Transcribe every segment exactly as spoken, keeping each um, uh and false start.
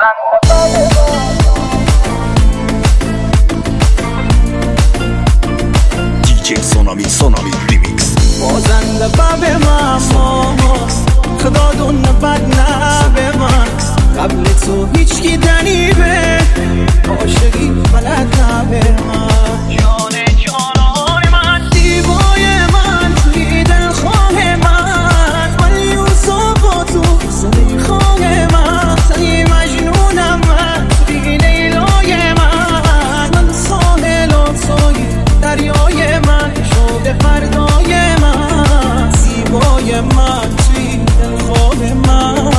دیجی سونامی سونامی ریمیکس بازنده بب من خدا دون بد نه به من قبل تو هیچ کی دنیبه عاشقی بلد نه به من جان جانان من دیوای من توی دلخواه من من یوسف و تو زلیخای من توی مجنونم من توی لیلای من من ساحل و توی دریای من شده فردای من زیبای من توی دلخواه من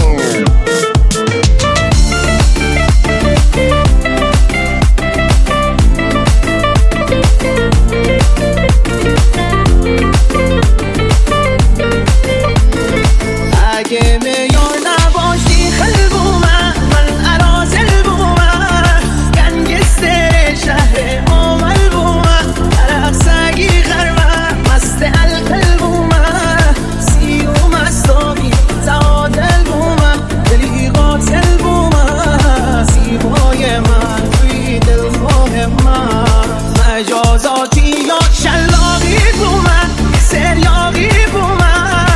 اگه میار نباشی خلبومم من عرازل بومم گنگستر شهر عامل بومم عرق سگی غرمم مست القلب بومم سیوم استاقی تعادل بومم دلی قاتل بومم زیبای من توی دلخواه من مجازاتی یا شلاقی بومم سریاقی بومم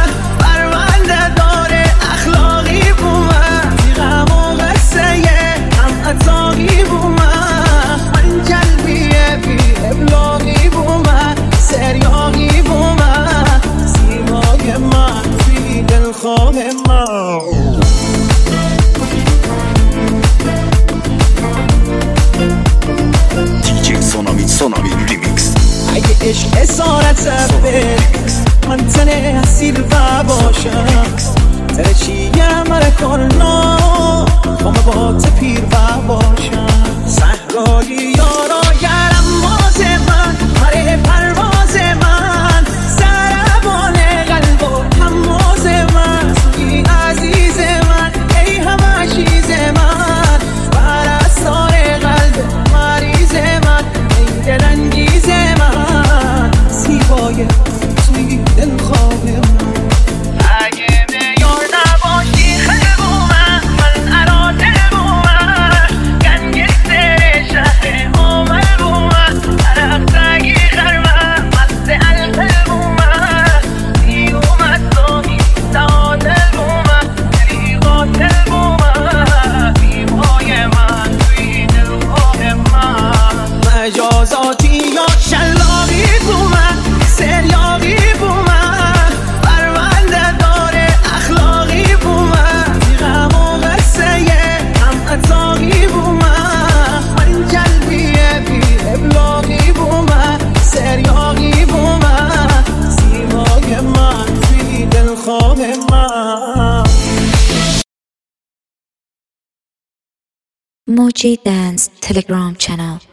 اتاقی بومم من قلبیه بی ابلاغی بومم سریاقی بومم زیبای من توی دلخواه من دیجی سونامی سونامی ریمیکس اگه عشق اسارت به من تنه اسیر و باشم تره چیه مره کرنا با مبات پیر و باشم صحرای یارا گرم باز من مره پرواز من سربان قلب و حماز من توی عزیز من ای همه چیز من پرستار قلب مریض من ای دلانگیز من زیبای توی دلخواه من اگه میار نباشی خلبومم من عرازل بومم گنگستر شهر عامل بومم عرق سگی غرمم مست القلب بومم سیوم استاقی تعادل بومم دلی قاتل بومم زیبای من توی دلخواه من مجازاتی یا شلاقی بومم سریاقی بومم پرونده دار اخلاقی بومم غم و قصه هم اتاقی بومم من قلبیه بی ابلاغی بومم سریاقی بومم زیبای من توی دلخواه من Moji Dance Telegram channel.